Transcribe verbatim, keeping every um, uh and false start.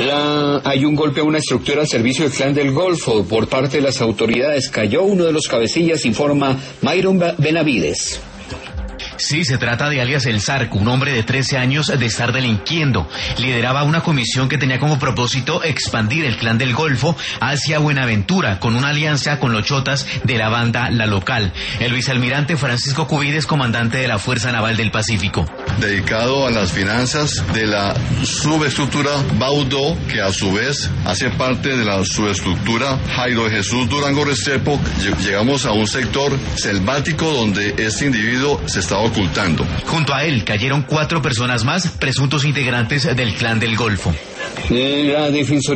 La... Hay un golpe a una estructura al servicio del Clan del Golfo por parte de las autoridades. Cayó uno de los cabecillas, informa Myron Benavides. Sí, se trata de alias El Zarco, un hombre de trece años de estar delinquiendo. Lideraba una comisión que tenía como propósito expandir el Clan del Golfo hacia Buenaventura, con una alianza con los chotas de la banda La Local. El vicealmirante Francisco Cubides, comandante de la Fuerza Naval del Pacífico. Dedicado a las finanzas de la subestructura Baudó, que a su vez hace parte de la subestructura Jairo de Jesús Durango Restrepo. Llegamos a un sector selvático donde este individuo se estaba ocultando. Junto a él cayeron cuatro personas más, presuntos integrantes del Clan del Golfo. La Defensoría